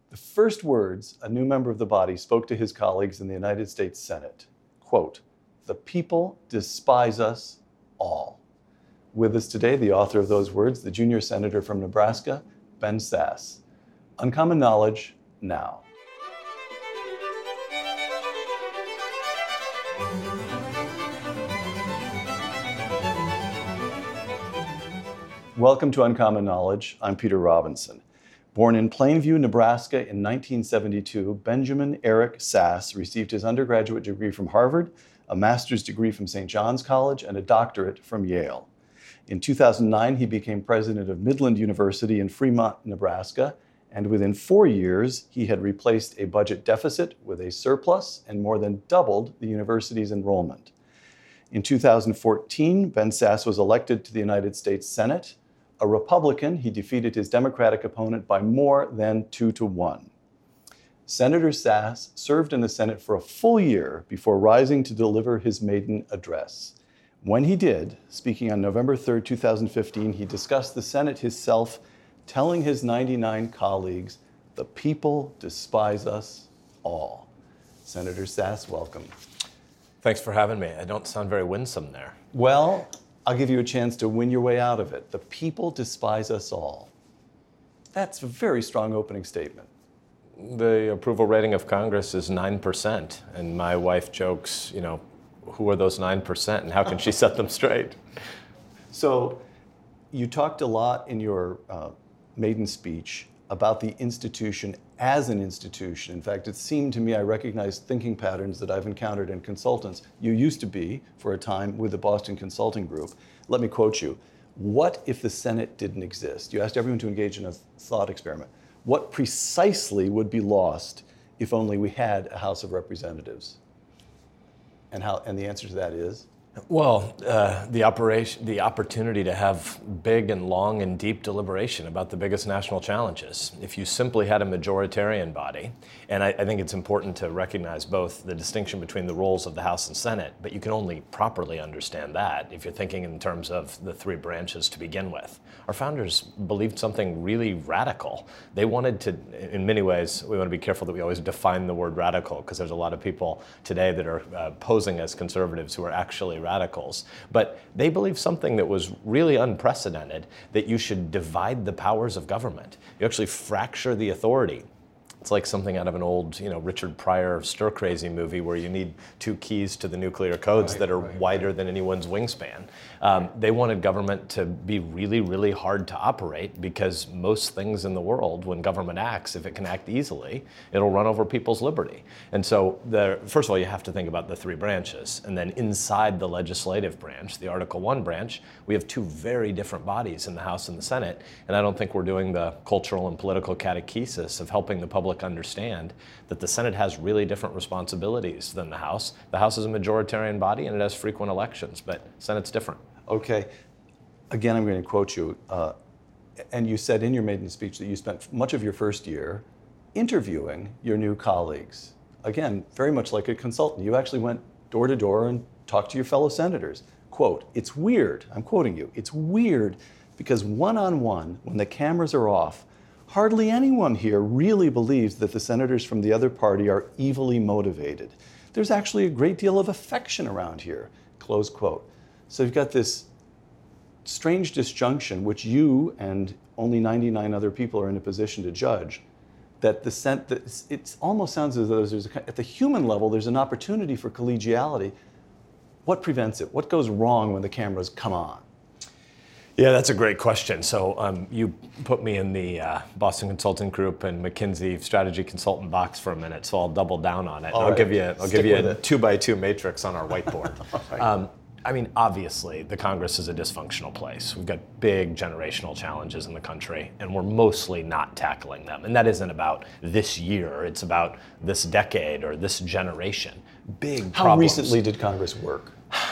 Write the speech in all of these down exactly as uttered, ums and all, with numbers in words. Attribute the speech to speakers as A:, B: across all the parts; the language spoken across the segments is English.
A: The first words a new member of the body spoke to his colleagues in the United States Senate, quote, "The people despise us all." With us today, the author of those words, the junior senator from Nebraska, Ben Sasse. Uncommon Knowledge now. Welcome to Uncommon Knowledge. I'm Peter Robinson. Born in Plainview, Nebraska in nineteen seventy-two, Benjamin Eric Sasse received his undergraduate degree from Harvard, a master's degree from Saint John's College, and a doctorate from Yale. In two thousand nine, he became president of Midland University in Fremont, Nebraska, and within four years, he had replaced a budget deficit with a surplus and more than doubled the university's enrollment. In two thousand fourteen, Ben Sasse was elected to the United States Senate. A Republican, he defeated his Democratic opponent by more than two to one. Senator Sasse served in the Senate for a full year before rising to deliver his maiden address. When he did, speaking on November third, two thousand fifteen, he discussed the Senate himself, telling his ninety-nine colleagues, "The people despise us all." Senator Sasse, welcome.
B: Thanks for having me. I don't sound very winsome there.
A: Well, I'll give you a chance to win your way out of it. The people despise us all. That's a very strong opening statement.
B: The approval rating of Congress is nine percent, and my wife jokes, you know, who are those nine percent and how can she set them straight?
A: So you talked a lot in your uh, maiden speech about the institution as an institution. In fact, it seemed to me I recognized thinking patterns that I've encountered in consultants. You used to be, for a time, with the Boston Consulting Group. Let me quote you. What if the Senate didn't exist? You asked everyone to engage in a thought experiment. What precisely would be lost if only we had a House of Representatives? And how? And the answer to that is?
B: Well, uh, the operation, the opportunity to have big and long and deep deliberation about the biggest national challenges. If you simply had a majoritarian body, and I, I think it's important to recognize both the distinction between the roles of the House and Senate, but you can only properly understand that if you're thinking in terms of the three branches to begin with. Our founders believed something really radical. They wanted to, in many ways, we want to be careful that we always define the word radical, because there's a lot of people today that are uh, posing as conservatives who are actually radicals. But they believed something that was really unprecedented, that you should divide the powers of government. You actually fracture the authority. It's like something out of an old, you know, Richard Pryor stir-crazy movie where you need two keys to the nuclear codes right, that are right, wider right. than anyone's wingspan. Um, they wanted government to be really, really hard to operate, because most things in the world, when government acts, if it can act easily, it'll run over people's liberty. And so, the, first of all, you have to think about the three branches. And then inside the legislative branch, the Article One branch, we have two very different bodies in the House and the Senate. And I don't think we're doing the cultural and political catechesis of helping the public understand that the Senate has really different responsibilities than the House. The House is a majoritarian body and it has frequent elections, but Senate's different.
A: Okay. Again, I'm going to quote you. Uh, and you said in your maiden speech that you spent much of your first year interviewing your new colleagues. Again, very much like a consultant. You actually went door to door and talked to your fellow senators. Quote, "It's weird," I'm quoting you, "it's weird because one-on-one, when the cameras are off, hardly anyone here really believes that the senators from the other party are evilly motivated. There's actually a great deal of affection around here," close quote. So you've got this strange disjunction, which you and only ninety-nine other people are in a position to judge, that the sen- that it almost sounds as though there's a, at the human level, there's an opportunity for collegiality. What prevents it? What goes wrong when the cameras come on?
B: Yeah, that's a great question. So um, you put me in the uh, Boston Consulting Group and McKinsey strategy consultant box for a minute, so I'll double down on it.
A: All
B: I'll
A: right.
B: give you, I'll
A: Stick
B: give you a
A: it.
B: two by two matrix on our whiteboard.
A: Right.
B: um, I mean, obviously, the Congress is a dysfunctional place. We've got big generational challenges in the country, and we're mostly not tackling them. And that isn't about this year. It's about this decade or this generation. Big
A: How
B: problems.
A: recently did Congress work?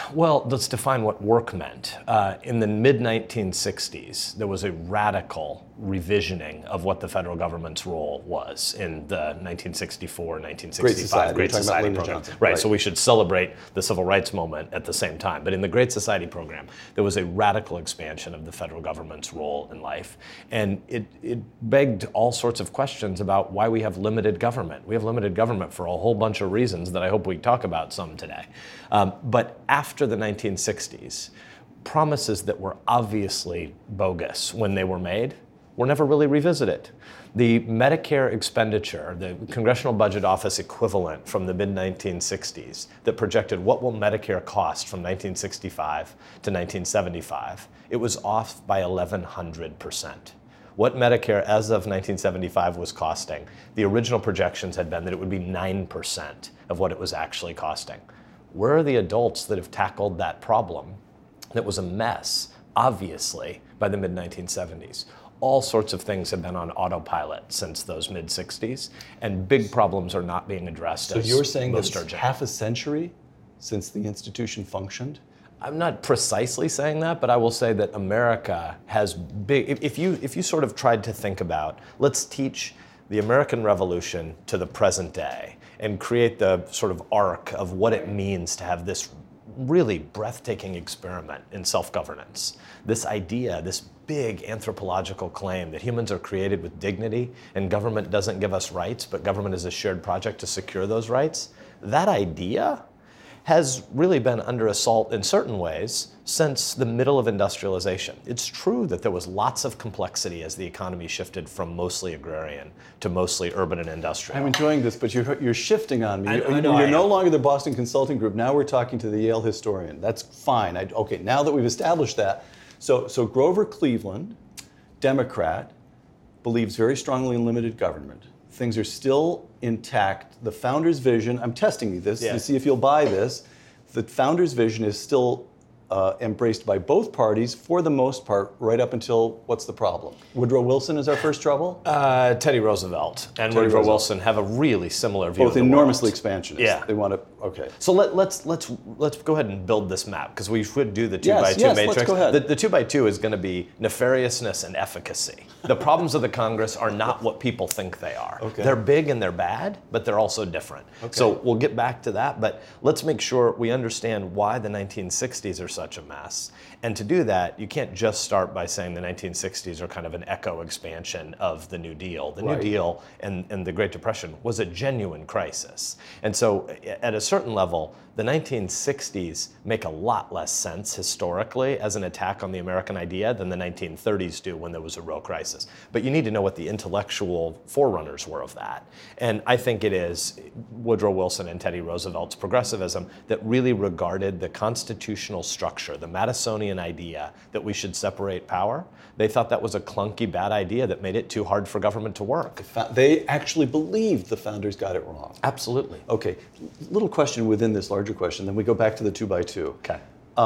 B: Well, let's define what work meant. Uh, in the mid nineteen sixties, there was a radical revisioning of what the federal government's role was in the nineteen sixty-four, nineteen sixty-five
A: Great Society,
B: Great Society program.
A: Johnson.
B: Right,
A: right,
B: so we should celebrate the civil rights moment at the same time. But in the Great Society program, there was a radical expansion of the federal government's role in life. And it, it begged all sorts of questions about why we have limited government. We have limited government for a whole bunch of reasons that I hope we talk about some today. Um, but after the nineteen sixties, promises that were obviously bogus when they were made were never really revisited. The Medicare expenditure, the Congressional Budget Office equivalent from the mid nineteen sixties that projected what will Medicare cost from nineteen sixty-five to nineteen seventy-five, it was off by eleven hundred percent. What Medicare as of nineteen seventy-five was costing, the original projections had been that it would be nine percent of what it was actually costing. Where are the adults that have tackled that problem that was a mess, obviously, by the mid nineteen seventies? All sorts of things have been on autopilot since those mid sixties, and big problems are not being addressed.
A: So
B: as
A: you're saying that it's
B: urgent.
A: half a century since the institution functioned?
B: I'm not precisely saying that, but I will say that America has big, if, if you if you sort of tried to think about, let's teach the American Revolution to the present day and create the sort of arc of what it means to have this really breathtaking experiment in self-governance. This idea, this big anthropological claim that humans are created with dignity and government doesn't give us rights, but government is a shared project to secure those rights. That idea has really been under assault in certain ways since the middle of industrialization. It's true that there was lots of complexity as the economy shifted from mostly agrarian to mostly urban and industrial.
A: I'm enjoying this, but you're, you're shifting on me.
B: I-
A: You're,
B: I know
A: you're
B: I
A: no
B: am.
A: longer the Boston Consulting Group. Now we're talking to the Yale historian. That's fine. I, okay, now that we've established that. So, so Grover Cleveland, Democrat, believes very strongly in limited government. Things are still intact. The founder's vision, I'm testing you this
B: Yeah.
A: to see if you'll buy this. The founder's vision is still uh, embraced by both parties for the most part, right up until what's the problem? Woodrow Wilson is our first trouble?
B: Uh, Teddy Roosevelt and
A: Teddy
B: Woodrow
A: Roosevelt.
B: Wilson have a really similar view
A: Both
B: of the
A: enormously
B: world.
A: expansionist.
B: Yeah.
A: They want to, okay.
B: So let, let's let's let's go ahead and build this map because we should do the two
A: Yes,
B: by two
A: yes,
B: matrix.
A: let's go ahead.
B: The, the two by two is going to be nefariousness and efficacy. The problems of the Congress are not what people think they are.
A: Okay.
B: They're big and they're bad, but they're also different.
A: Okay.
B: So we'll get back to that, but let's make sure we understand why the nineteen sixties are such a mess. And to do that, you can't just start by saying the nineteen sixties are kind of an echo expansion of the New Deal. The
A: Right.
B: New Deal and, and the Great Depression was a genuine crisis. And so at a certain level, the nineteen sixties make a lot less sense historically as an attack on the American idea than the nineteen thirties do when there was a real crisis. But you need to know what the intellectual forerunners were of that. And I think it is Woodrow Wilson and Teddy Roosevelt's progressivism that really regarded the constitutional structure, the Madisonian idea that we should separate power. They thought that was a clunky, bad idea that made it too hard for government to work.
A: Fa- They actually believed the founders got it wrong.
B: Absolutely.
A: Okay, little question within this larger question, then we go back to the two by two.
B: Okay.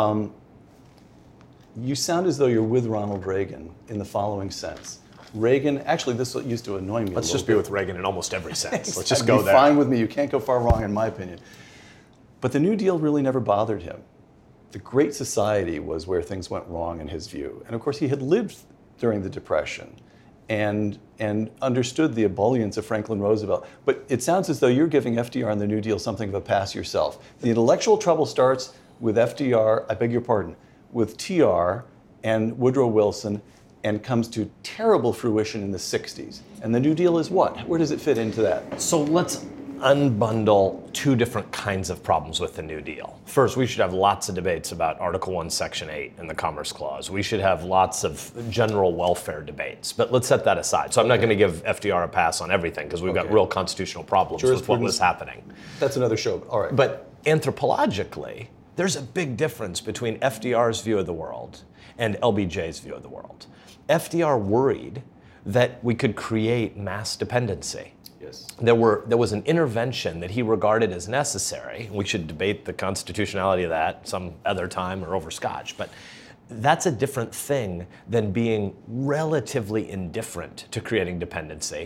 A: You sound as though you're with Ronald Reagan in the following sense. Reagan, actually this used to annoy me
B: Let's
A: a
B: just
A: little
B: be with Reagan in almost every sense. Let's
A: bit.
B: just go
A: Be
B: there.
A: Fine with me, you can't go far wrong in my opinion. But the New Deal really never bothered him. The Great Society was where things went wrong in his view. And of course he had lived during the Depression and, and understood the ebullience of Franklin Roosevelt. But it sounds as though you're giving F D R and the New Deal something of a pass yourself. The intellectual trouble starts with F D R, I beg your pardon, with T R and Woodrow Wilson, and comes to terrible fruition in the sixties. And the New Deal is what? Where does it fit into that?
B: So let's unbundle two different kinds of problems with the New Deal. First, we should have lots of debates about Article one, Section eight and the Commerce Clause. We should have lots of general welfare debates, but let's set that aside. So I'm not going to give F D R a pass on everything because we've got
A: Okay.
B: real constitutional problems with what was happening.
A: That's another show, but all right.
B: But anthropologically, there's a big difference between F D R's view of the world and L B J's view of the world. F D R worried that we could create mass dependency.
A: Yes.
B: There were there was an intervention that he regarded as necessary. We should debate the constitutionality of that some other time or over scotch, but that's a different thing than being relatively indifferent to creating dependency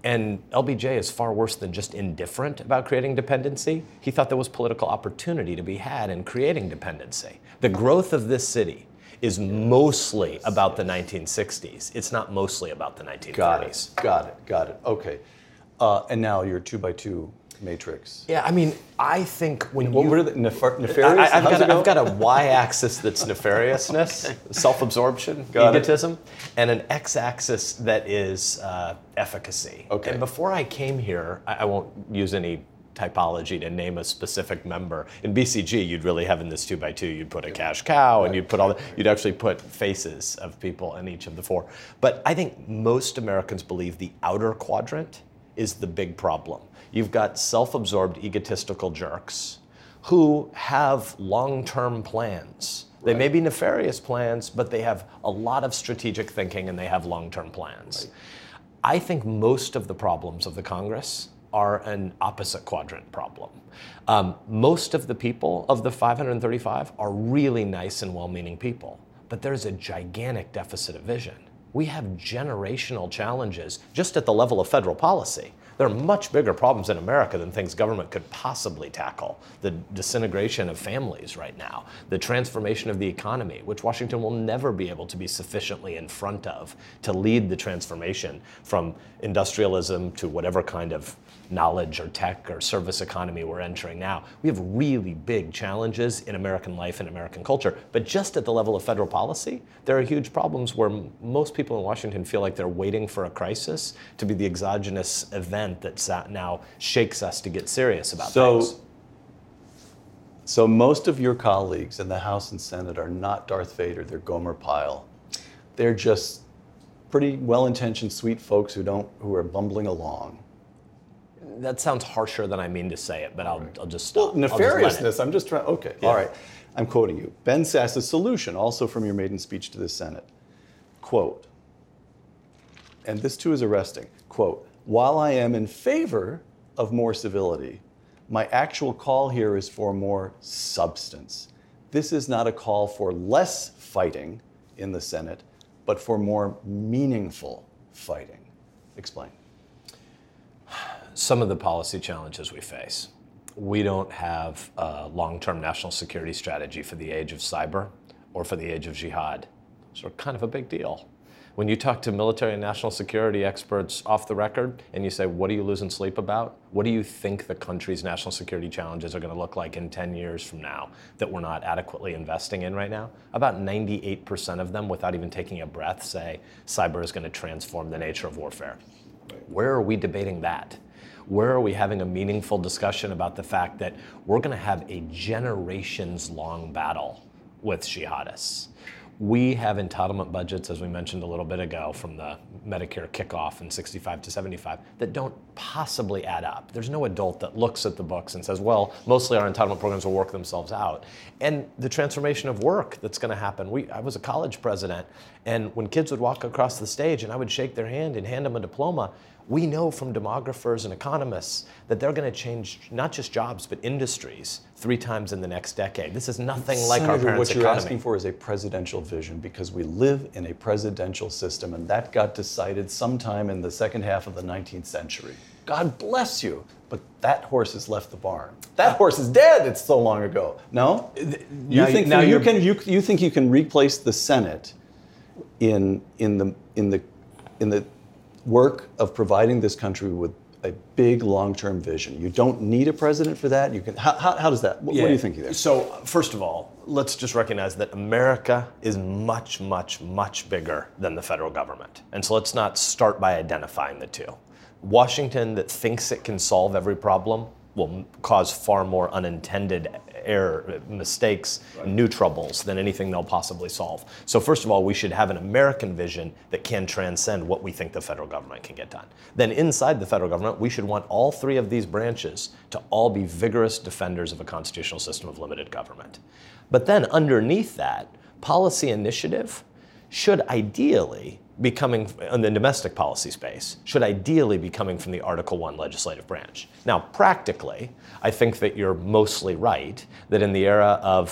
B: And L B J is far worse than just indifferent about creating dependency. He thought there was political opportunity to be had in creating dependency. The growth of this city is mostly about the nineteen sixties. It's not mostly about the nineteen thirties.
A: Got it, got it, got it. Okay. Uh, and now your two by two matrix.
B: Yeah, I mean, I think when
A: what
B: you...
A: were the nefar- nefarious?
B: I, I've,
A: How's
B: got
A: it
B: a,
A: go?
B: I've got a y-axis that's nefariousness, self-absorption,
A: Got it.
B: egotism, and an x-axis that is uh, efficacy.
A: Okay.
B: And before I came here, I, I won't use any typology to name a specific member. In B C G, you'd really have in this two by two, you'd put a cash cow, right, and you'd put all the, you'd actually put faces of people in each of the four. But I think most Americans believe the outer quadrant is the big problem. You've got self-absorbed, egotistical jerks who have long-term plans. They
A: Right.
B: may be nefarious plans, but they have a lot of strategic thinking and they have long-term plans. Right. I think most of the problems of the Congress are an opposite quadrant problem. Um, most of the people of the five hundred thirty-five are really nice and well-meaning people, but there's a gigantic deficit of vision. We have generational challenges just at the level of federal policy. There are much bigger problems in America than things government could possibly tackle. The disintegration of families right now, the transformation of the economy, which Washington will never be able to be sufficiently in front of to lead the transformation from industrialism to whatever kind of knowledge or tech or service economy we're entering now. We have really big challenges in American life and American culture, but just at the level of federal policy, there are huge problems where m- most people in Washington feel like they're waiting for a crisis to be the exogenous event that sa- now shakes us to get serious about
A: so,
B: things.
A: So most of your colleagues in the House and Senate are not Darth Vader, they're Gomer Pyle. They're just pretty well-intentioned, sweet folks who don't, who are bumbling along.
B: That sounds harsher than I mean to say it, but I'll, I'll just stop.
A: Well, nefariousness, I'm just trying, okay,
B: Yeah.
A: all right. I'm quoting you. Ben Sass's solution, also from your maiden speech to the Senate. Quote, and this too is arresting, quote, while I am in favor of more civility, my actual call here is for more substance. This is not a call for less fighting in the Senate, but for more meaningful fighting. Explain.
B: Some of the policy challenges we face. We don't have a long-term national security strategy for the age of cyber or for the age of jihad. So kind of a big deal. When you talk to military and national security experts off the record and you say, what are you losing sleep about? What do you think the country's national security challenges are going to look like in ten years from now that we're not adequately investing in right now? About ninety-eight percent of them, without even taking a breath, say cyber is going to transform the nature of warfare. Where are we debating that? Where are we having a meaningful discussion about the fact that we're going to have a generations-long battle with jihadists? We have entitlement budgets, as we mentioned a little bit ago, from the Medicare kickoff in sixty-five to seventy-five, that don't possibly add up. There's no adult that looks at the books and says, well, mostly our entitlement programs will work themselves out. And the transformation of work that's going to happen. We, I was a college president, and when kids would walk across the stage and I would shake their hand and hand them a diploma, we know from demographers and economists that they're going to change not just jobs, but industries three times in the next decade. This is nothing like our
A: Senator,
B: parents'
A: what you're
B: economy.
A: asking for is a presidential vision, because we live in a presidential system, and that got decided sometime in the second half of the nineteenth century. God bless you, but that horse has left the barn. That horse is dead. It's so long ago. No? You
B: Now-
A: think
B: now
A: you
B: you're-
A: can you, you think you can replace the Senate in in the in the in the work of providing this country with a big long-term vision? You don't need a president for that. You can. How, how, how does that? What, what do you think there?
B: So first of all, let's just recognize that America is much, much, much bigger than the federal government. And so let's not start by identifying the two. Washington that thinks it can solve every problem will cause far more unintended error, mistakes, right. new troubles than anything they'll possibly solve. So first of all, we should have an American vision that can transcend what we think the federal government can get done. Then inside the federal government, we should want all three of these branches to all be vigorous defenders of a constitutional system of limited government. But then underneath that, policy initiative should ideally be coming in the domestic policy space, should ideally be coming from the Article One legislative branch. Now, practically, I think that you're mostly right, that in the era of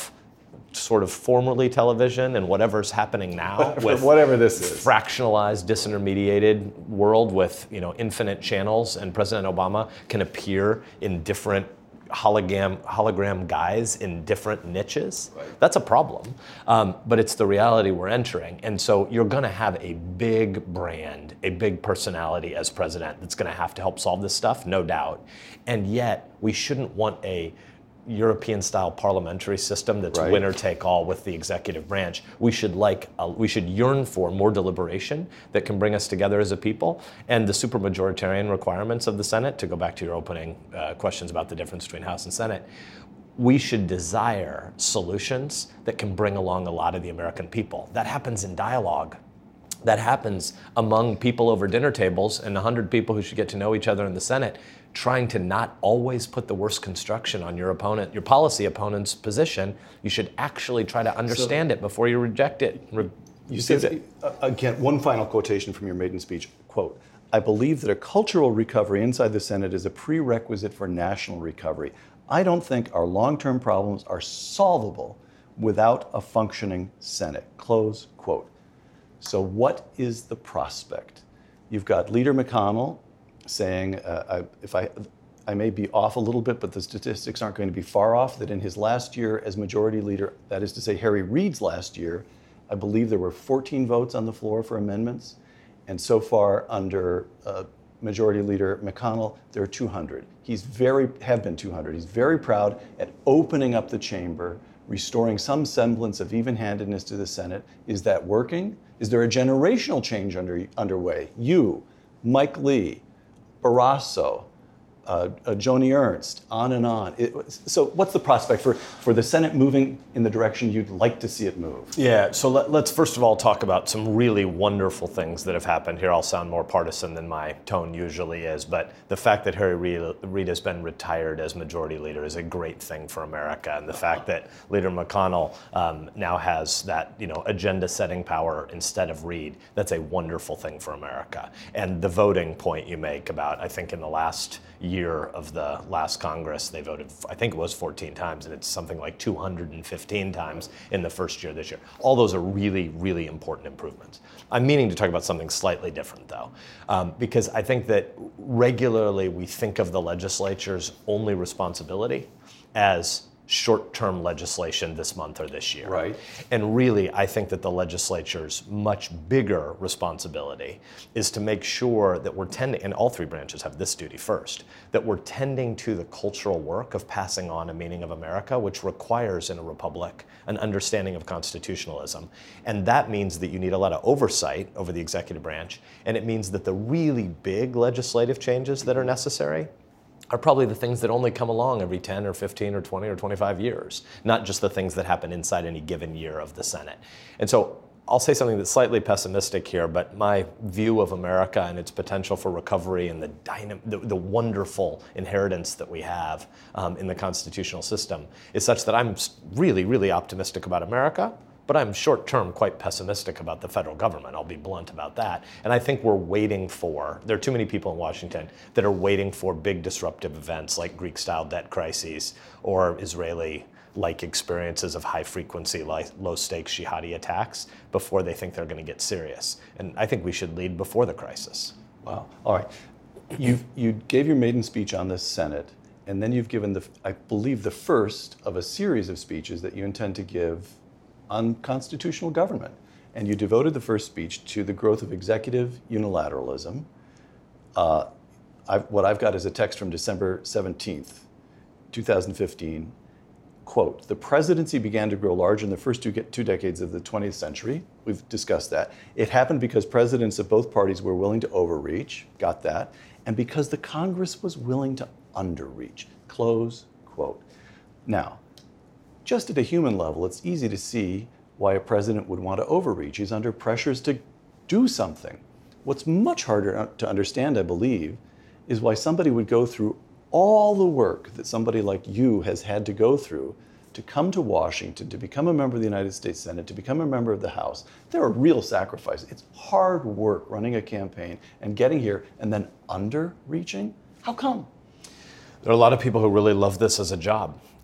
B: sort of formerly television and whatever's happening now with
A: whatever this is,
B: fractionalized, disintermediated world with, you know, infinite channels, and President Obama can appear in different hologram hologram guys in different niches. Right. That's a problem, um, but it's the reality we're entering. And so you're going to have a big brand, a big personality as president that's going to have to help solve this stuff, no doubt. And yet we shouldn't want a European-style parliamentary system that's
A: right.
B: winner take all with the executive branch. We should like uh, we should yearn for more deliberation that can bring us together as a people, and the supermajority requirements of the Senate. To go back to your opening uh, questions about the difference between House and Senate, we should desire solutions that can bring along a lot of the American people. That happens in dialogue. That happens among people over dinner tables and a hundred people who should get to know each other in the Senate, trying to not always put the worst construction on your opponent, your policy opponent's position. You should actually try to understand so, it before you reject it. Re-
A: you said, uh, again, one final quotation from your maiden speech, quote, "I believe that a cultural recovery inside the Senate is a prerequisite for national recovery. I don't think our long-term problems are solvable without a functioning Senate," close quote. So what is the prospect? You've got Leader McConnell saying, uh, I, if I, I may be off a little bit, but the statistics aren't going to be far off, that in his last year as majority leader, that is to say Harry Reid's last year, I believe there were fourteen votes on the floor for amendments. And so far under uh, Majority Leader McConnell, there are two hundred. He's very, have been two hundred. He's very proud at opening up the chamber, restoring some semblance of even-handedness to the Senate. Is that working? Is there a generational change under, underway? You, Mike Lee, Barrasso, uh, uh, Joni Ernst, on and on. It, so what's the prospect for, for the Senate moving in the direction you'd like to see it move?
B: Yeah, so let, let's first of all talk about some really wonderful things that have happened here. I'll sound more partisan than my tone usually is, but the fact that Harry Reid, Reid has been retired as majority leader is a great thing for America. And the fact that Leader McConnell um, now has that, you know, agenda-setting power instead of Reid, that's a wonderful thing for America. And the voting point you make about, I think in the last year of the last Congress, they voted, I think it was fourteen times, and it's something like two hundred fifteen times in the first year this year. All those are really, really important improvements. I'm meaning to talk about something slightly different, though, um, because I think that regularly we think of the legislature's only responsibility as short-term legislation this month or this year.
A: Right.
B: And really, I think that the legislature's much bigger responsibility is to make sure that we're tending, and all three branches have this duty first, that we're tending to the cultural work of passing on a meaning of America, which requires in a republic an understanding of constitutionalism. And that means that you need a lot of oversight over the executive branch, and it means that the really big legislative changes that are necessary are probably the things that only come along every ten or fifteen or twenty or twenty-five years, not just the things that happen inside any given year of the Senate. And so I'll say something that's slightly pessimistic here, but my view of America and its potential for recovery and the, dynam- the, the wonderful inheritance that we have um, in the constitutional system is such that I'm really, really optimistic about America. But I'm short-term quite pessimistic about the federal government. I'll be blunt about that. And I think we're waiting for, there are too many people in Washington that are waiting for big disruptive events like Greek-style debt crises or Israeli-like experiences of high-frequency, low-stakes jihadi attacks before they think they're going to get serious. And I think we should lead before the crisis.
A: Wow. All right. You you gave your maiden speech on the Senate, and then you've given, the, I believe, the first of a series of speeches that you intend to give on constitutional government. And you devoted the first speech to the growth of executive unilateralism. Uh, I've, what I've got is a text from December seventeenth, two thousand fifteen. Quote, "The presidency began to grow large in the first two, two decades of the twentieth century. We've discussed that. It happened because presidents of both parties were willing to overreach, got that, and because the Congress was willing to underreach." Close quote. Now, just at a human level, it's easy to see why a president would want to overreach. He's under pressures to do something. What's much harder to understand, I believe, is why somebody would go through all the work that somebody like you has had to go through to come to Washington, to become a member of the United States Senate, to become a member of the House. There are real sacrifices. It's hard work running a campaign and getting here and then underreaching. How come?
B: There are a lot of people who really love this as a job.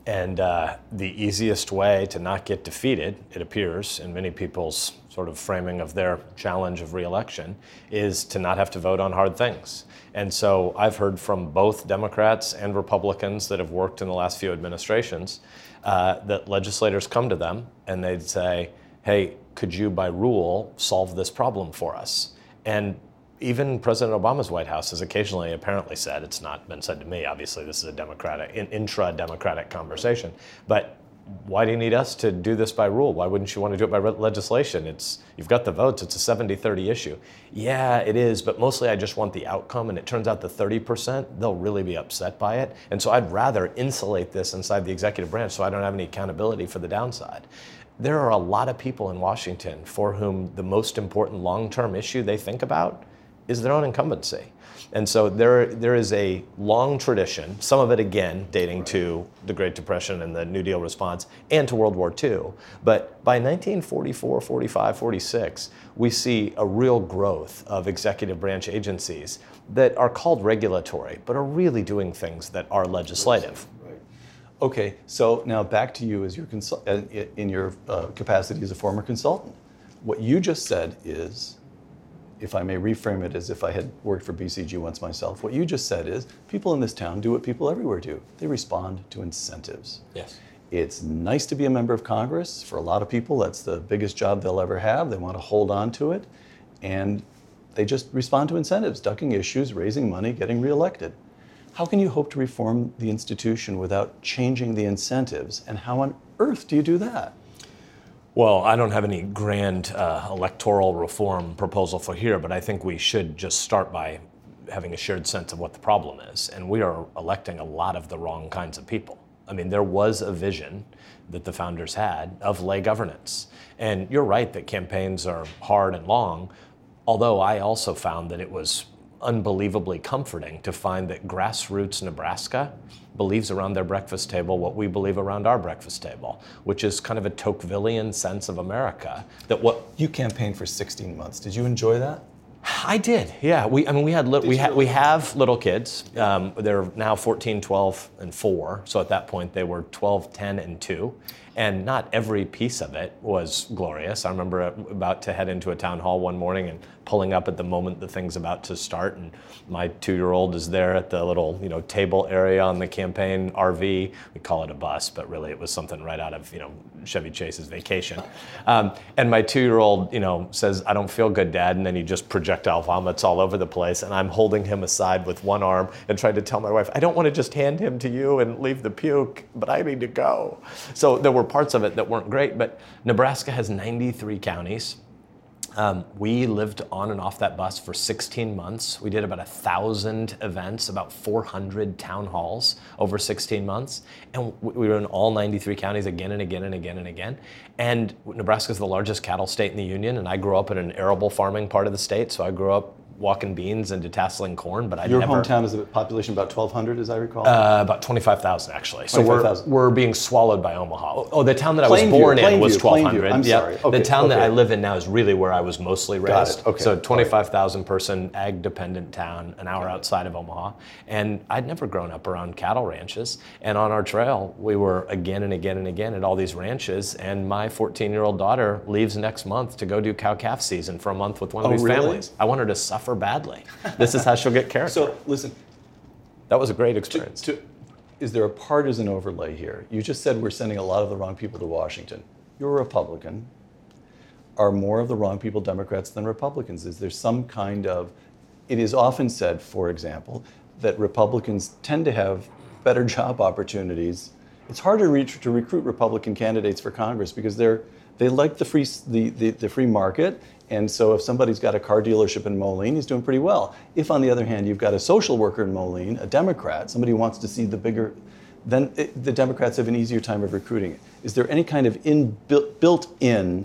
B: And uh, the easiest way to not get defeated, it appears, in many people's sort of framing of their challenge of re-election, is to not have to vote on hard things. And so I've heard from both Democrats and Republicans that have worked in the last few administrations uh, that legislators come to them and they'd say, hey, could you by rule solve this problem for us? And even President Obama's White House has occasionally apparently said, it's not been said to me, obviously this is a democratic, in, intra-democratic conversation, but why do you need us to do this by rule? Why wouldn't you want to do it by legislation? It's, you've got the votes, it's a seventy thirty issue. Yeah, it is, but mostly I just want the outcome, and it turns out the thirty percent, they'll really be upset by it. And so I'd rather insulate this inside the executive branch so I don't have any accountability for the downside. There are a lot of people in Washington for whom the most important long-term issue they think about is their own incumbency. And so there, there is a long tradition, some of it again dating to the Great Depression and the New Deal response and to World War Two. But by nineteen forty-four, forty-five, forty-six, we see a real growth of executive branch agencies that are called regulatory, but are really doing things that are legislative.
A: Right. Okay, so now back to you as your consul- in your uh, capacity as a former consultant. What you just said is, if I may reframe it as if I had worked for B C G once myself, what you just said is people in this town do what people everywhere do. They respond to incentives.
B: Yes.
A: It's nice to be a member of Congress. For a lot of people, that's the biggest job they'll ever have. They want to hold on to it. And they just respond to incentives, ducking issues, raising money, getting reelected. How can you hope to reform the institution without changing the incentives? And how on earth do you do that?
B: Well, I don't have any grand uh, electoral reform proposal for here, but I think we should just start by having a shared sense of what the problem is. And we are electing a lot of the wrong kinds of people. I mean, there was a vision that the founders had of lay governance. And you're right that campaigns are hard and long, although I also found that it was unbelievably comforting to find that grassroots Nebraska believes around their breakfast table what we believe around our breakfast table, which is kind of a Tocquevillian sense of America. That what
A: you campaigned for sixteen months. Did you enjoy that?
B: I did, yeah. We, I mean, we had li- we ha- we have little kids. Um, they're now fourteen, twelve, and four. So at that point, they were twelve, ten, and two. And not every piece of it was glorious. I remember about to head into a town hall one morning and pulling up at the moment the thing's about to start, and my two-year-old is there at the little, you know, table area on the campaign R V. We call it a bus, but really it was something right out of, you know, Chevy Chase's Vacation. Um, and my two-year-old, you know, says, "I don't feel good, Dad," and then he just projectile vomits all over the place, and I'm holding him aside with one arm and trying to tell my wife, "I don't want to just hand him to you and leave the puke, but I need to go." So there were parts of it that weren't great, but Nebraska has ninety-three counties. Um, we lived on and off that bus for sixteen months. We did about a thousand events, about four hundred town halls over sixteen months. And we were in all ninety-three counties again and again and again and again. And Nebraska is the largest cattle state in the union. And I grew up in an arable farming part of the state. So I grew up walking beans and detasseling corn, but I
A: Your
B: never...
A: Your hometown is a population about twelve hundred, as I recall?
B: Uh, about twenty-five thousand, actually. So we're, we're being swallowed by Omaha. Oh, the town that I was
A: Plainview,
B: born
A: Plainview,
B: in was twelve hundred.
A: Plainview. I'm
B: yep.
A: sorry. Okay,
B: the town
A: okay.
B: that I live in now is really where I was mostly raised.
A: Got it. Okay.
B: So twenty-five thousand person ag-dependent town, an hour outside of Omaha. And I'd never grown up around cattle ranches. And on our trail, we were again and again and again at all these ranches. And my fourteen-year-old daughter leaves next month to go do cow-calf season for a month with one of
A: oh,
B: these
A: really?
B: families. I want her to suffer badly. This is how she'll get character.
A: So, listen.
B: That was a great experience.
A: To, to, is there a partisan overlay here? You just said we're sending a lot of the wrong people to Washington. You're a Republican. Are more of the wrong people Democrats than Republicans? Is there some kind of... It is often said, for example, that Republicans tend to have better job opportunities. It's hard to, reach, to recruit Republican candidates for Congress because they're they like the free the, the, the free market. And so if somebody's got a car dealership in Moline, he's doing pretty well. If, on the other hand, you've got a social worker in Moline, a Democrat, somebody who wants to see the bigger, then it, the Democrats have an easier time of recruiting. Is there any kind of in, built-in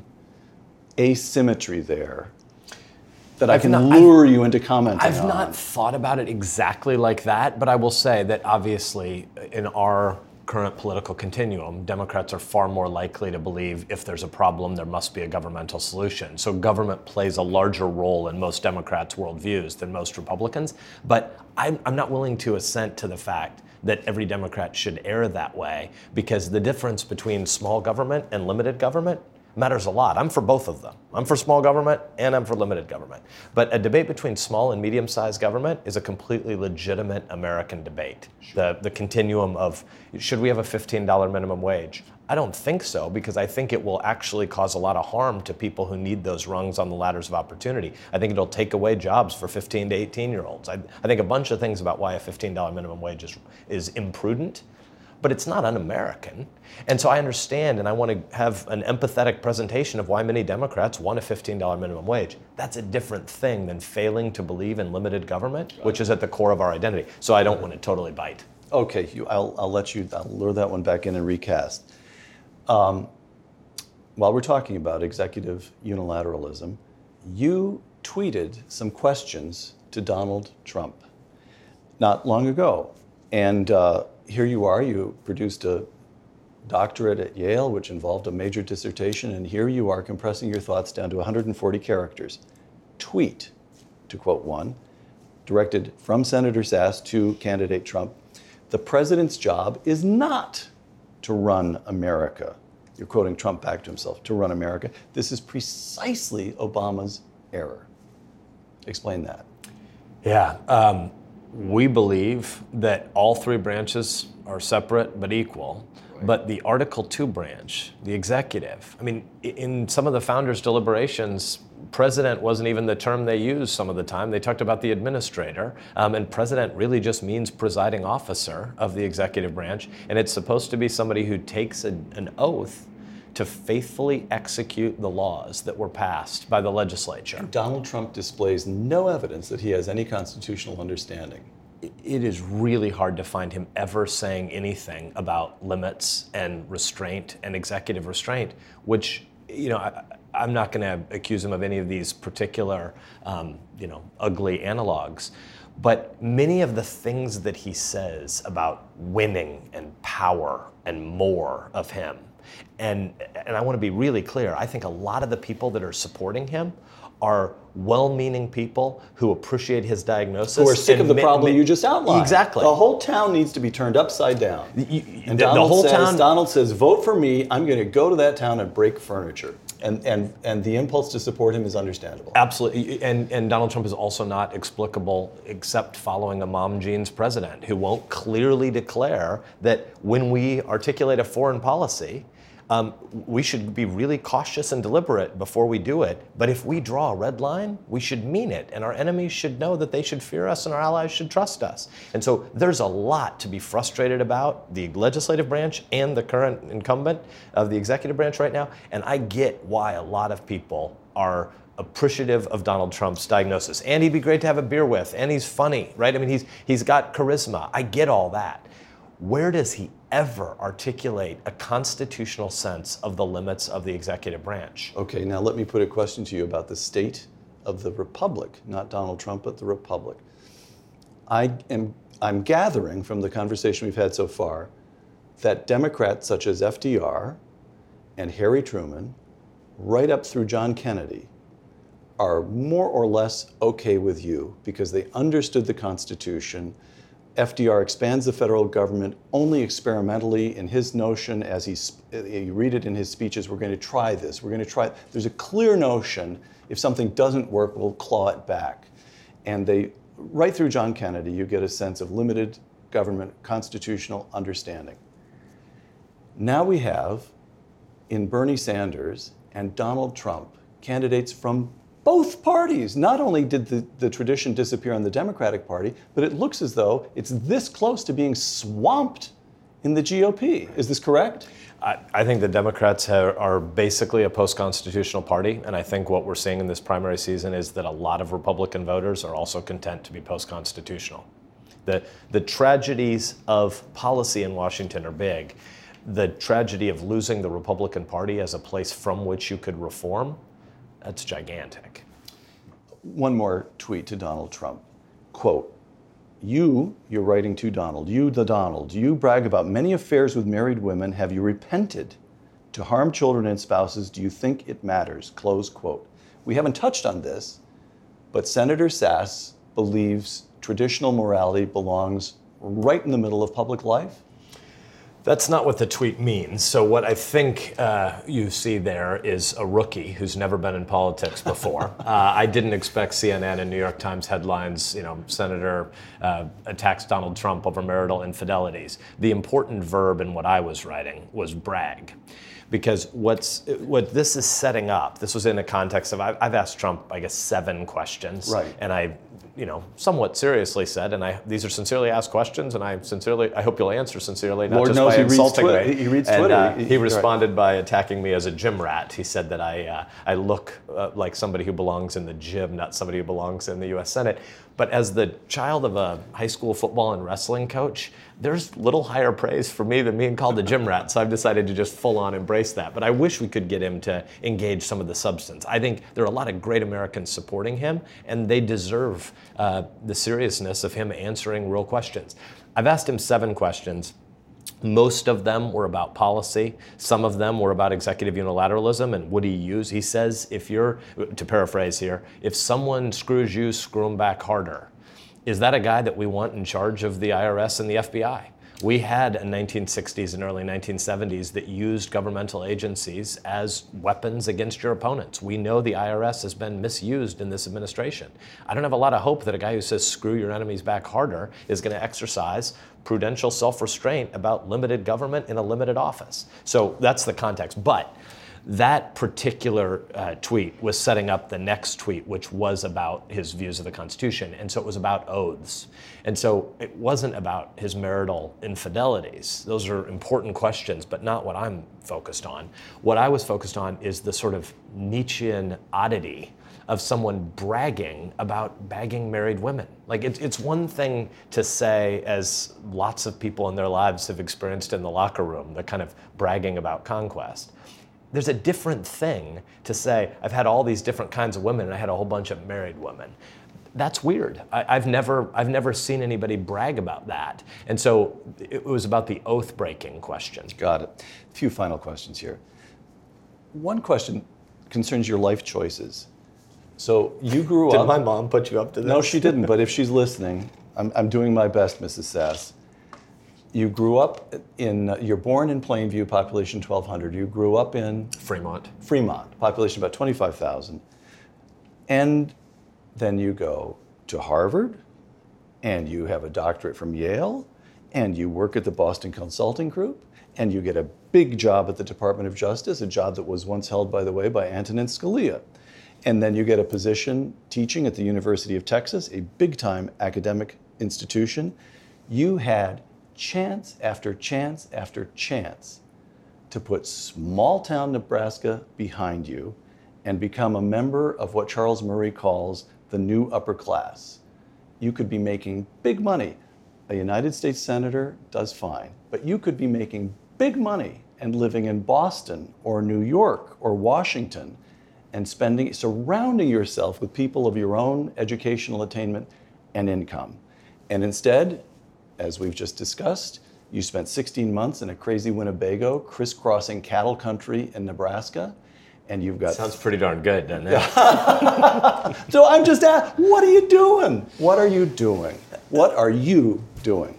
A: asymmetry there that I
B: I've
A: can
B: not,
A: lure
B: I've,
A: you into commenting
B: I've
A: on?
B: not thought about it exactly like that, but I will say that obviously in our current political continuum, Democrats are far more likely to believe if there's a problem, there must be a governmental solution. So government plays a larger role in most Democrats' worldviews than most Republicans. But I'm, I'm not willing to assent to the fact that every Democrat should err that way, because the difference between small government and limited government matters a lot. I'm for both of them. I'm for small government and I'm for limited government. But a debate between small and medium-sized government is a completely legitimate American debate. Sure. The, the continuum of, should we have a fifteen dollar minimum wage? I don't think so, because I think it will actually cause a lot of harm to people who need those rungs on the ladders of opportunity. I think it'll take away jobs for fifteen to eighteen year olds. I, I think a bunch of things about why a fifteen dollar minimum wage is, is imprudent, but it's not un-American. And so I understand, and I want to have an empathetic presentation of why many Democrats want a fifteen dollar minimum wage. That's a different thing than failing to believe in limited government, which is at the core of our identity. So I don't want to totally bite.
A: Okay, you, I'll, I'll let you, I'll lure that one back in and recast. Um, while we're talking about executive unilateralism, you tweeted some questions to Donald Trump not long ago. And uh, here you are, you produced a doctorate at Yale, which involved a major dissertation, and here you are compressing your thoughts down to one hundred forty characters. Tweet, to quote one, directed from Senator Sasse to candidate Trump, "The president's job is not to run America." You're quoting Trump back to himself, "to run America. This is precisely Obama's error." Explain that.
B: Yeah. Um, we believe that all three branches are separate but equal. Right. But the Article two branch, the executive, I mean, in some of the founders' deliberations, president wasn't even the term they used some of the time. They talked about the administrator, um, and president really just means presiding officer of the executive branch, and it's supposed to be somebody who takes a, an oath to faithfully execute the laws that were passed by the legislature.
A: And Donald Trump displays no evidence that he has any constitutional understanding.
B: It is really hard to find him ever saying anything about limits and restraint and executive restraint, which, you know, I, I'm not going to accuse him of any of these particular, um, you know, ugly analogs. But many of the things that he says about winning and power and more of him, and and I want to be really clear, I think a lot of the people that are supporting him are well-meaning people who appreciate his diagnosis.
A: Who are sick of the ma- problem ma- you just outlined.
B: Exactly.
A: The whole town needs to be turned upside down.
B: You,
A: and
B: the,
A: Donald,
B: the whole
A: says,
B: town,
A: Donald says, vote for me, I'm going to go to that town and break furniture. And, and, and the impulse to support him is understandable.
B: Absolutely. And, and Donald Trump is also not explicable except following a mom jeans president who won't clearly declare that when we articulate a foreign policy, Um, we should be really cautious and deliberate before we do it. But if we draw a red line, we should mean it. And our enemies should know that they should fear us and our allies should trust us. And so there's a lot to be frustrated about, the legislative branch and the current incumbent of the executive branch right now. And I get why a lot of people are appreciative of Donald Trump's diagnosis. And he'd be great to have a beer with. And he's funny, right? I mean, he's he's got charisma. I get all that. Where does he ever articulate a constitutional sense of the limits of the executive branch?
A: Okay, now let me put a question to you about the state of the republic, not Donald Trump, but the republic. I am I'm gathering from the conversation we've had so far that Democrats such as F D R and Harry Truman, right up through John Kennedy, are more or less okay with you because they understood the Constitution. F D R expands the federal government only experimentally in his notion, as he, you read it in his speeches, we're going to try this, we're going to try. There's a clear notion, if something doesn't work, we'll claw it back. And they, right through John Kennedy, you get a sense of limited government constitutional understanding. Now we have, in Bernie Sanders and Donald Trump, candidates from both parties. Not only did the, the tradition disappear on the Democratic Party, but it looks as though it's this close to being swamped in the G O P. Is this correct?
B: I, I think the Democrats have, are basically a post-constitutional party, and I think what we're seeing in this primary season is that a lot of Republican voters are also content to be post-constitutional. The, the tragedies of policy in Washington are big. The tragedy of losing the Republican Party as a place from which you could reform, that's gigantic.
A: One more tweet to Donald Trump. Quote, you, you're writing to Donald, you the Donald, you brag about many affairs with married women. Have you repented to harm children and spouses? Do you think it matters? Close quote. We haven't touched on this, but Senator Sasse believes traditional morality belongs right in the middle of public life?
B: That's not what the tweet means. So what I think uh, you see there is a rookie who's never been in politics before. uh, I didn't expect C N N and New York Times headlines, you know, Senator uh, attacks Donald Trump over marital infidelities. The important verb in what I was writing was brag. Because what's what this is setting up, this was in a context of, I've asked Trump, I guess, seven questions.
A: Right.
B: And I, you know, somewhat seriously said, and I these are sincerely asked questions, and I sincerely, I hope you'll answer sincerely, not
A: Lord
B: just
A: knows
B: by
A: he reads
B: insulting
A: Twitter.
B: me.
A: He reads
B: and,
A: Twitter.
B: Uh,
A: He-
B: he
A: right.
B: responded by attacking me as a gym rat. He said that I uh, I look uh, like somebody who belongs in the gym, not somebody who belongs in the U S Senate. But as the child of a high school football and wrestling coach, there's little higher praise for me than being called a gym rat. So I've decided to just full on embrace that. But I wish we could get him to engage some of the substance. I think there are a lot of great Americans supporting him, and they deserve uh, the seriousness of him answering real questions. I've asked him seven questions. Most of them were about policy. Some of them were about executive unilateralism and would he use. He says, if you're, to paraphrase here, if someone screws you, screw them back harder. Is that a guy that we want in charge of the I R S and the F B I? We had in nineteen sixties and early nineteen seventies that used governmental agencies as weapons against your opponents. We know the I R S has been misused in this administration. I don't have a lot of hope that a guy who says screw your enemies back harder is going to exercise prudential self-restraint about limited government in a limited office. So that's the context. But that particular uh, tweet was setting up the next tweet, which was about his views of the Constitution. And so it was about oaths. And so it wasn't about his marital infidelities. Those are important questions, but not what I'm focused on. What I was focused on is the sort of Nietzschean oddity of someone bragging about bagging married women. Like it, it's one thing to say, as lots of people in their lives have experienced in the locker room, the kind of bragging about conquest. There's a different thing to say, I've had all these different kinds of women and I had a whole bunch of married women. That's weird. I, I've never, I've never seen anybody brag about that. And so it was about the oath-breaking question.
A: Got it. A few final questions here. One question concerns your life choices. So you grew
B: Did
A: up...
B: my mom put you up to this?
A: No, she didn't, but if she's listening, I'm, I'm doing my best, Missus Sass. You grew up in, uh, you're born in Plainview, population twelve hundred. You grew up in...
B: Fremont.
A: Fremont, population about twenty-five thousand. And then you go to Harvard, and you have a doctorate from Yale, and you work at the Boston Consulting Group, and you get a big job at the Department of Justice, a job that was once held, by the way, by Antonin Scalia. And then you get a position teaching at the University of Texas, a big-time academic institution. You had chance after chance after chance to put small-town Nebraska behind you and become a member of what Charles Murray calls the new upper class. You could be making big money. A United States senator does fine, but you could be making big money and living in Boston or New York or Washington and spending, surrounding yourself with people of your own educational attainment and income. And instead, as we've just discussed, you spent sixteen months in a crazy Winnebago crisscrossing cattle country in Nebraska, and you've got...
B: Sounds pretty darn good, doesn't it?
A: So I'm just asking, what are you doing? What are you doing? What are you doing?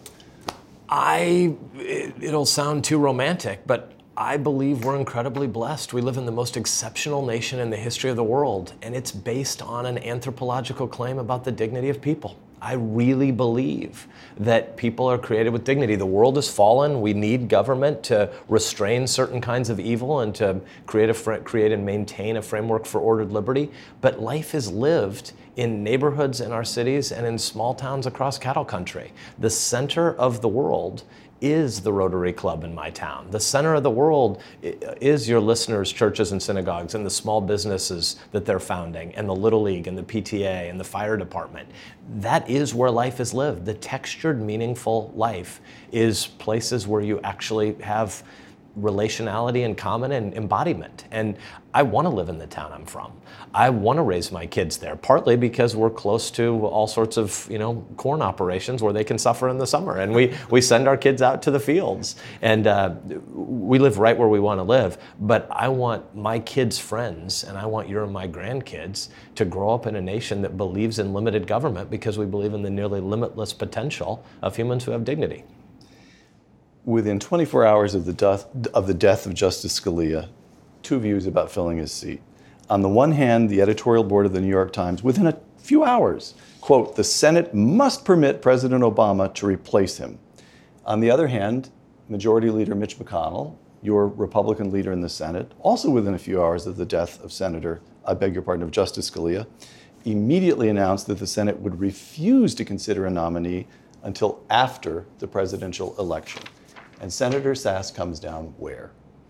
B: I, it, it'll sound too romantic, but I believe we're incredibly blessed. We live in the most exceptional nation in the history of the world, and it's based on an anthropological claim about the dignity of people. I really believe that people are created with dignity. The world has fallen. We need government to restrain certain kinds of evil and to create a fr- create and maintain a framework for ordered liberty. But life is lived in neighborhoods in our cities and in small towns across cattle country. The center of the world is the Rotary Club in my town. The center of the world is your listeners' churches and synagogues and the small businesses that they're founding and the Little League and the P T A and the fire department. That is where life is lived. The textured, meaningful life is places where you actually have relationality in common and embodiment. And I want to live in the town I'm from. I want to raise my kids there, partly because we're close to all sorts of, you know, corn operations where they can suffer in the summer. And we, we send our kids out to the fields. And uh, we live right where we want to live. But I want my kids' friends, and I want your and my grandkids to grow up in a nation that believes in limited government because we believe in the nearly limitless potential of humans who have dignity.
A: Within twenty-four hours of the death of the death of Justice Scalia, two views about filling his seat. On the one hand, the editorial board of the New York Times, within a few hours, quote, "The Senate must permit President Obama to replace him." On the other hand, Majority Leader Mitch McConnell, your Republican leader in the Senate, also within a few hours of the death of Senator, I beg your pardon, of Justice Scalia, immediately announced that the Senate would refuse to consider a nominee until after the presidential election. And Senator Sasse comes down where?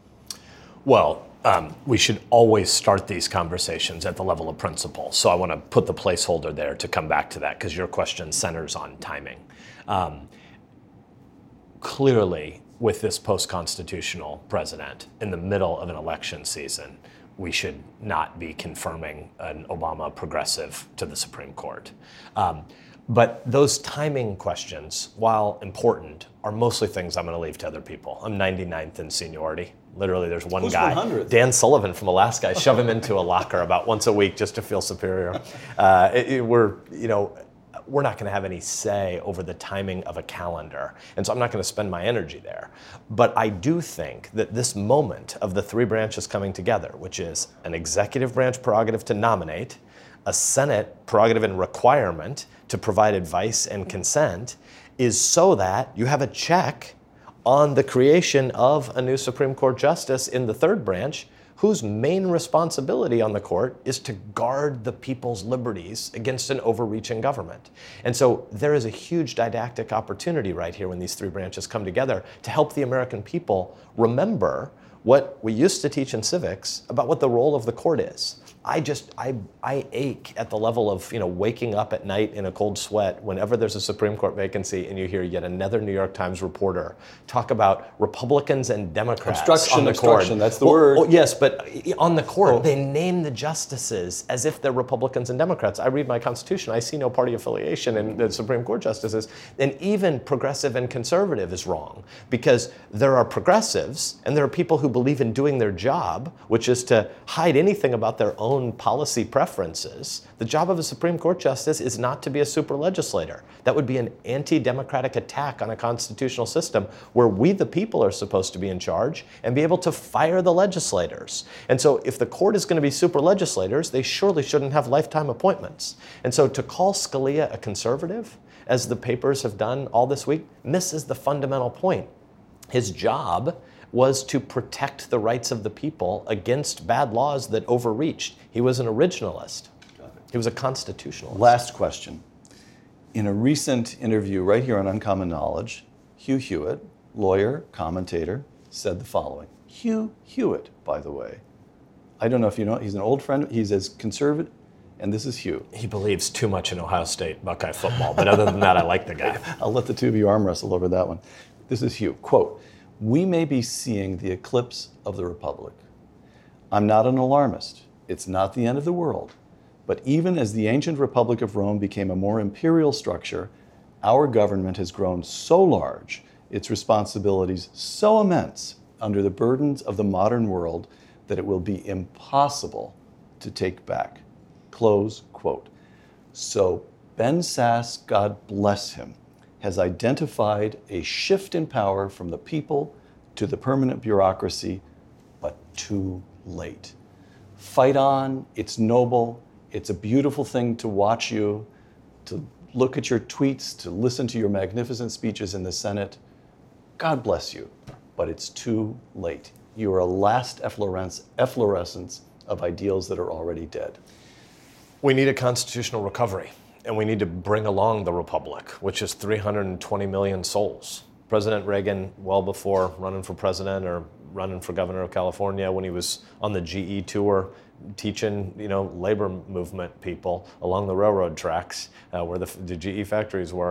B: Well, um, we should always start these conversations at the level of principle. So I want to put the placeholder there to come back to that because your question centers on timing. Um, clearly, with this post-constitutional president in the middle of an election season, we should not be confirming an Obama progressive to the Supreme Court. Um, But those timing questions, while important, are mostly things I'm going to leave to other people. I'm ninety-ninth in seniority. Literally, there's one
A: Who's
B: guy,
A: one hundredth?
B: Dan Sullivan from Alaska. I shove him into a locker about once a week just to feel superior. Uh, it, it, we're, you know, we're not going to have any say over the timing of a calendar, and so I'm not going to spend my energy there. But I do think that this moment of the three branches coming together, which is an executive branch prerogative to nominate, a Senate prerogative and requirement to provide advice and consent, is so that you have a check on the creation of a new Supreme Court justice in the third branch, whose main responsibility on the court is to guard the people's liberties against an overreaching government. And so there is a huge didactic opportunity right here when these three branches come together to help the American people remember what we used to teach in civics about what the role of the court is. I just, I, I ache at the level of, you know, waking up at night in a cold sweat whenever there's a Supreme Court vacancy and you hear yet another New York Times reporter talk about Republicans and Democrats
A: Obstruction,
B: on the
A: obstruction,
B: court.
A: that's the
B: well,
A: word.
B: Well, yes, but on the court,
A: Oh.
B: they name the justices as if they're Republicans and Democrats. I read my Constitution, I see no party affiliation in the Supreme Court justices, and even progressive and conservative is wrong, because there are progressives and there are people who believe in doing their job, which is to hide anything about their own policy preferences. The job of a Supreme Court justice is not to be a super legislator. That would be an anti-democratic attack on a constitutional system where we, the people, are supposed to be in charge and be able to fire the legislators. And so if the court is going to be super legislators, they surely shouldn't have lifetime appointments. And so to call Scalia a conservative, as the papers have done all this week, misses the fundamental point. His job was to protect the rights of the people against bad laws that overreached. He was an originalist. He was a constitutionalist.
A: Last question. In a recent interview right here on Uncommon Knowledge, Hugh Hewitt, lawyer, commentator, said the following. Hugh Hewitt, by the way. I don't know if you know, he's an old friend. He's as conservative, and this is Hugh.
B: He believes too much in Ohio State Buckeye football, but other than that, I like the guy.
A: I'll let the two of you arm wrestle over that one. This is Hugh. Quote, "We may be seeing the eclipse of the Republic. I'm not an alarmist. It's not the end of the world. But even as the ancient Republic of Rome became a more imperial structure, our government has grown so large, its responsibilities so immense under the burdens of the modern world that it will be impossible to take back." Close quote. So Ben Sasse, God bless him, has identified a shift in power from the people to the permanent bureaucracy, but too late. Fight on, it's noble, it's a beautiful thing to watch you, to look at your tweets, to listen to your magnificent speeches in the Senate. God bless you, but it's too late. You are a last efflorescence, efflorescence of ideals that are already dead.
B: We need a constitutional recovery, and we need to bring along the Republic, which is three hundred twenty million souls. President Reagan, well before running for president or running for governor of California, when he was on the G E tour, teaching, you know, labor movement people along the railroad tracks uh, where the, the G E factories were,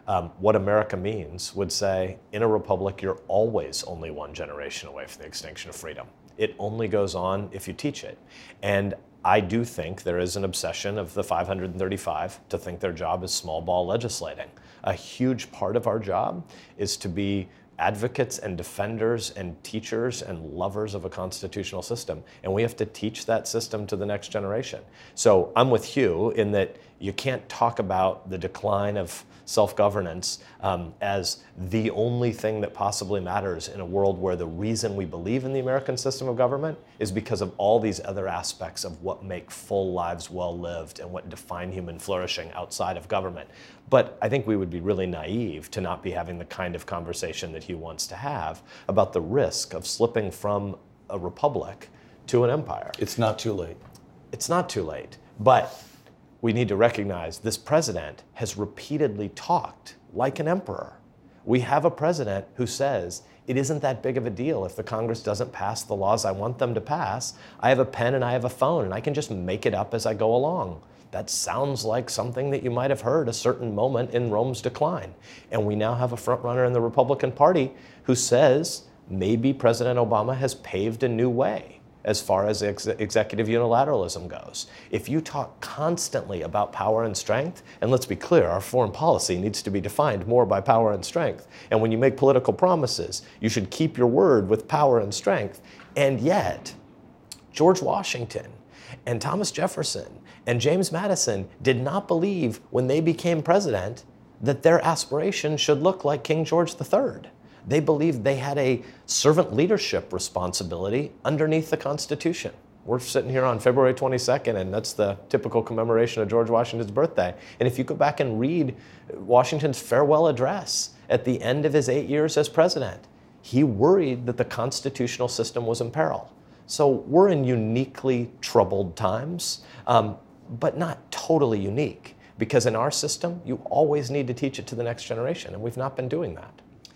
B: um, what America means would say, in a republic, you're always only one generation away from the extinction of freedom. It only goes on if you teach it. And I do think there is an obsession of the five hundred thirty-five to think their job is small ball legislating. A huge part of our job is to be advocates and defenders and teachers and lovers of a constitutional system. And we have to teach that system to the next generation. So I'm with Hugh in that you can't talk about the decline of self-governance um, as the only thing that possibly matters in a world where the reason we believe in the American system of government is because of all these other aspects of what make full lives well lived and what define human flourishing outside of government. But I think we would be really naive to not be having the kind of conversation that he wants to have about the risk of slipping from a republic to an empire.
A: It's not too late.
B: It's not too late, but we need to recognize this president has repeatedly talked like an emperor. We have a president who says, it isn't that big of a deal if the Congress doesn't pass the laws I want them to pass. I have a pen and I have a phone and I can just make it up as I go along. That sounds like something that you might have heard a certain moment in Rome's decline. And we now have a front runner in the Republican Party who says maybe President Obama has paved a new way as far as ex- executive unilateralism goes. If you talk constantly about power and strength, and let's be clear, our foreign policy needs to be defined more by power and strength. And when you make political promises, you should keep your word with power and strength. And yet, George Washington and Thomas Jefferson and James Madison did not believe when they became president that their aspirations should look like King George the Third. They believed they had a servant leadership responsibility underneath the Constitution. We're sitting here on February twenty-second, and that's the typical commemoration of George Washington's birthday. And if you go back and read Washington's farewell address at the end of his eight years as president, he worried that the constitutional system was in peril. So we're in uniquely troubled times, um, but not totally unique, because in our system, you always need to teach it to the next generation, and we've not been doing that.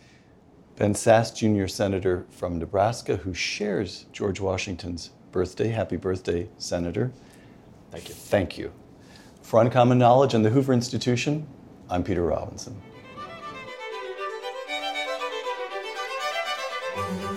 A: Ben Sasse, Junior Senator from Nebraska, who shares George Washington's birthday. Happy birthday, Senator.
B: Thank you.
A: Thank you. For Uncommon Knowledge and the Hoover Institution, I'm Peter Robinson.